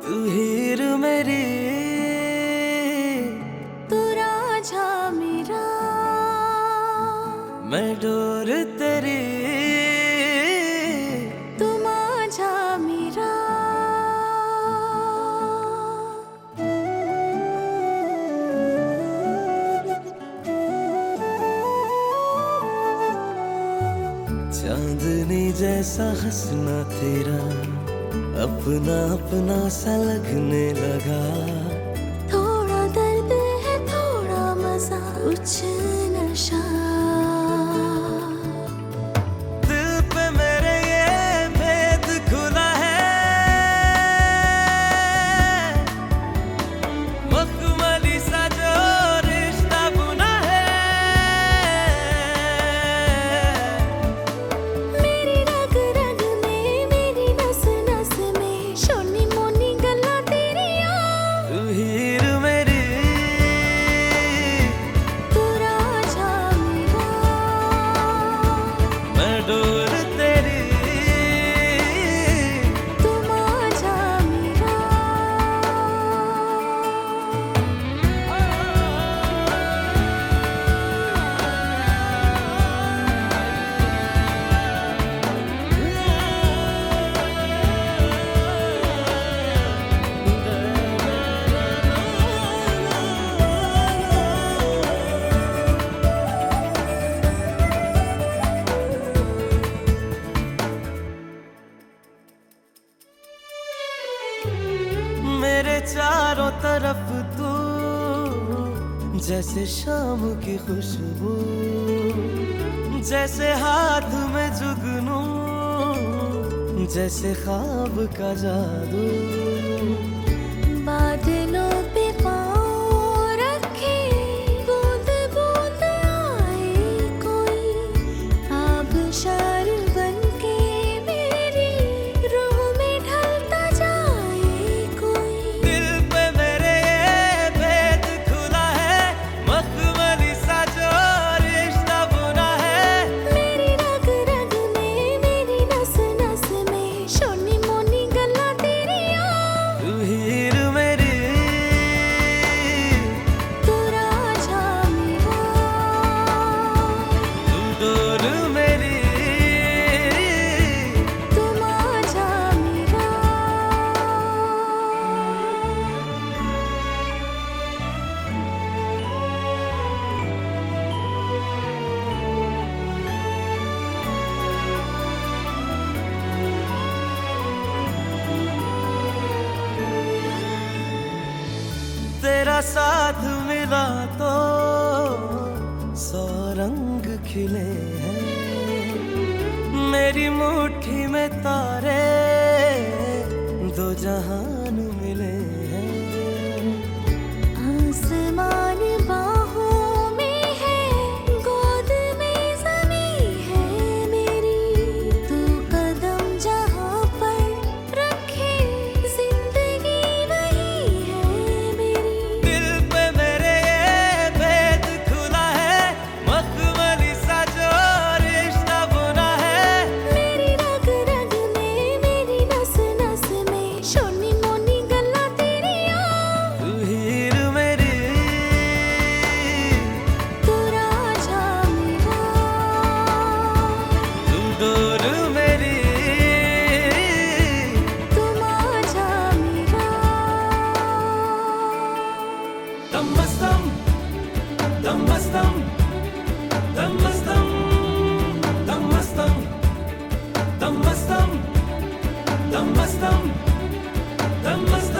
तू हीर मेरी, तू राजा मेरा, मैं डोर तेरी, तू माझा मेरा। चांदनी जैसा हंसना तेरा अपना अपना सा लगने लगा। थोड़ा दर्द है थोड़ा मजा, कुछ नशा। दिल पे मेरे ये भेद खुला है, मखमली सा जो रिश्ता बुना है। मेरी रग रग में, मेरी नस नस में, शोनी मोनी गल्ला तेरिया। तू हीर मेरी, तू राजा मेरा, मैं डोर तेरी, तू माझा मेरा। मेरे चारों तरफ तू जैसे शाम की खुशबू, जैसे हाथ में जुगनू, जैसे ख्वाब का जादू। बादलों पे पाँव रखे, बूंद बूंद आए कोई, आबशार बनके मेरी रूह में ढलता जाए कोई। दिल पे मेरे ये भेद खुला है, मखमली सा जो रिश्ता बुना है। मेरी रग रग में, मेरी नस नस में, शोनी मोनी गल्ला तेरिया। तू हीर मेरी, तू राजा मेरा, तू डोर मेरी, तू माझा मेरा। तेरा साथ मिला तो 100 रंग खिले हैं। मेरी मुट्ठी में तारे 2 जहान मिले हैं। आसमान बाहों में है, गोद में ज़मीं है मेरी। तू कदम जहाँ पर रखे, जिंदगी वही है मेरी। दिल पे मेरे ये भेद खुला है, मखमली सा जो रिश्ता बुना है। मेरी रग रग में, मेरी नस नस में, शोनी मोनी गल्ला तेरिया। तू हीर मेरी, तू राजा मेरा, तू डोर मेरी, तू माझा मेरा। दम मस्तम, दम मस्तम, दम मस्तम, दम मस्तम, दम मस्तम, दम मस्तम, दम मस्तम।